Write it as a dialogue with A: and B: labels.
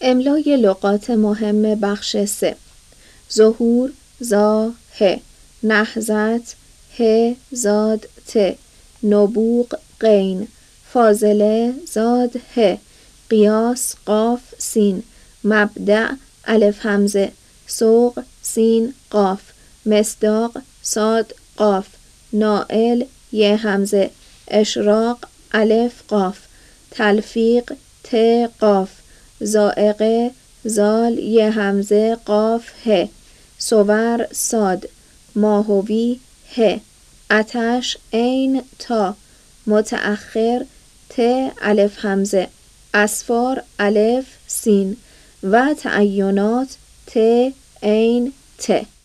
A: املای لغات مهم بخش 3. ظهور زا ه، نهضت ه زاد ت، نبوغ غین، فاضله زاد ه، قیاس قاف سین، مبدأ الف همزه، سوق سین قاف، مصداق صاد قاف، نائل ی همزه، اشراق الف قاف، تلفیق ت قاف، ذائقه زال ی همزه قاف ه، صور صاد، ماهوی ه، آتش عین تا، متأخر ت الف همزه، اسفار الف سین و تعینات ت عین ت.